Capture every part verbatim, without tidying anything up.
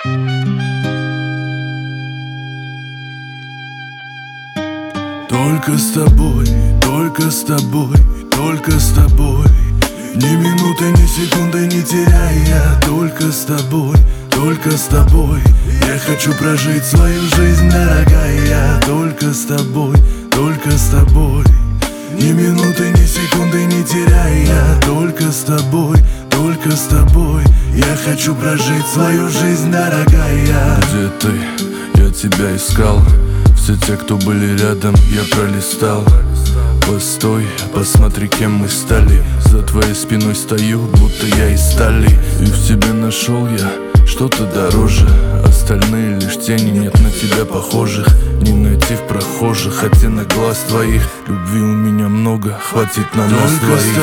Только с тобой, только с тобой, только с тобой. Ни минуты, ни секунды не теряя. Только с тобой, только с тобой. Я хочу прожить свою жизнь, дорогая. Только с тобой, только с тобой. Ни минуты, ни секунды не теряя. Только с тобой, только с тобой. Я хочу прожить свою жизнь, дорогая. Где ты? Я тебя искал. Все те, кто были рядом, я пролистал. Постой, посмотри, кем мы стали. За твоей спиной стою, будто я из стали. И в тебе нашел я что-то дороже. Остальные лишь тени, нет на тебя похожих. Не найти в прохожих оттенок глаз твоих. Любви у меня много, хватит на нас двоих.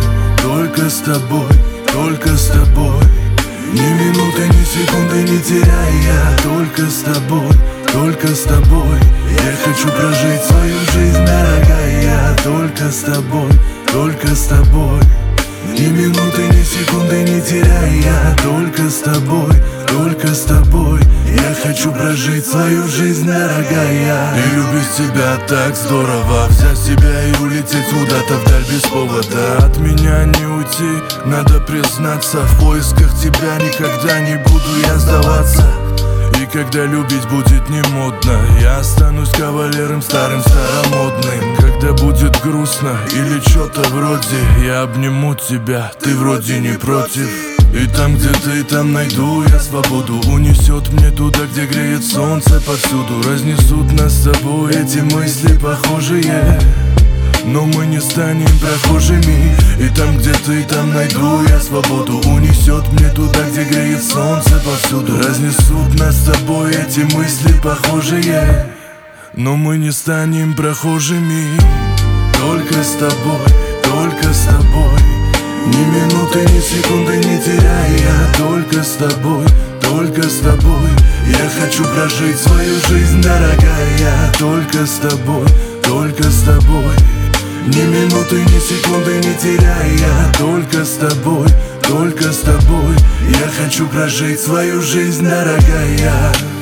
Только с тобой, только с тобой, только с тобой. Ни минуты, ни секунды не теряя. Только с тобой, только с тобой. Я хочу прожить свою жизнь, дорогая. Только с тобой, только с тобой. Ни минуты, ни секунды не теряя. Только с тобой, только с тобой. Я хочу прожить свою жизнь, дорогая. И любить тебя так здорово. Взять себя и улететь куда-то вдаль без повода. От меня не уйти, надо признаться. В поисках тебя никогда не буду я сдаваться. И когда любить будет не модно, я останусь кавалером старым, старомодным. Когда будет грустно или что-то вроде, я обниму тебя, ты вроде не против. И там, где ты, там найду я свободу. Унесет мне туда, где греет солнце повсюду. Разнесут нас с тобой эти мысли похожие, но мы не станем прохожими. И там, где ты, там найду я свободу. Унесет мне туда, где греет солнце повсюду. Разнесут нас с тобой эти мысли похожие, но мы не станем прохожими. Только с тобой, только с тобой. Ни минуты, ни секунды не теряя. Только с тобой, только с тобой. Я хочу прожить свою жизнь, дорогая. Только с тобой, только с тобой. Ни минуты, ни секунды не теряя. Только с тобой, только с тобой. Я хочу прожить свою жизнь, дорогая.